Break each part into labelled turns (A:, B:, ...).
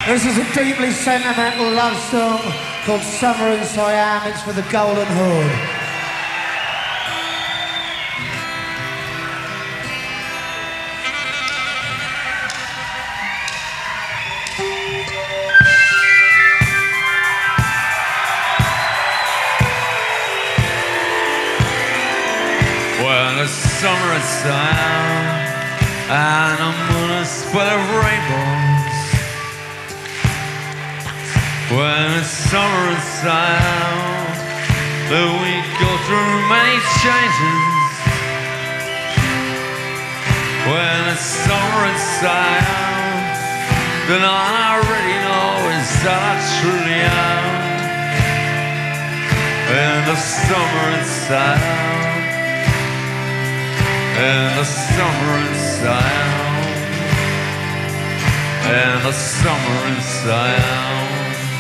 A: This is a deeply sentimental love song called Summer in Siam. It's for the Golden Horde.
B: Well, the summer is Siam and the moon is full of rainbows. When it's summer in Siam, we go through many changes. When it's summer in Siam, then all I already know is that I truly am. In the summer in Siam, in the summer in Siam, in the summer in Siam.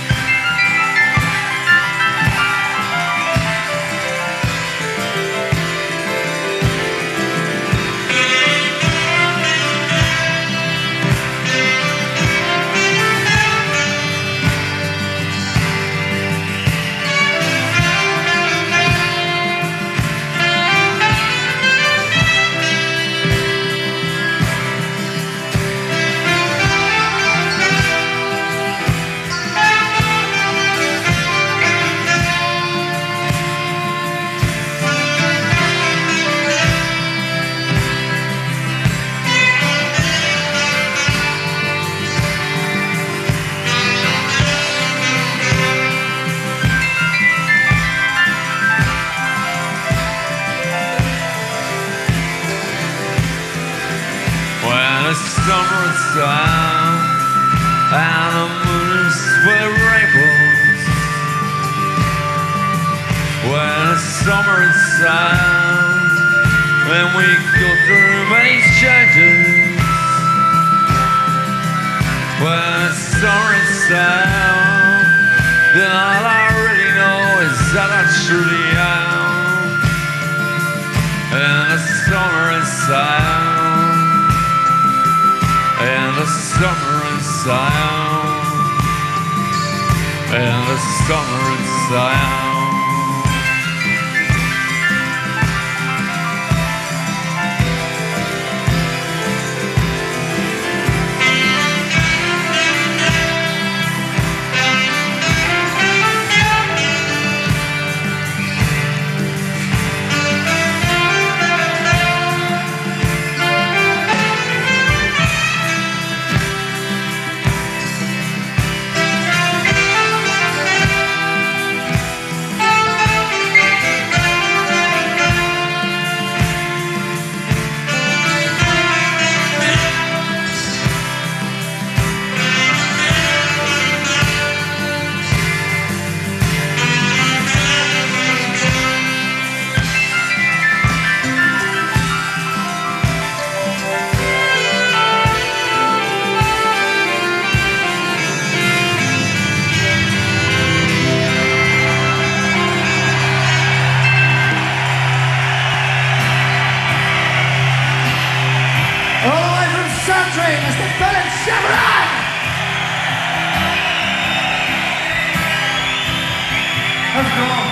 B: Summer in Siam and the moon is full of rainbows. When it's summer in Siam, when we go through many changes. When it's summer in Siam, then all I really know is that I truly am. And the summer in Siam, and the summer in Siam, and the summer in Siam.
A: It's the Philip Chevron! Let's go.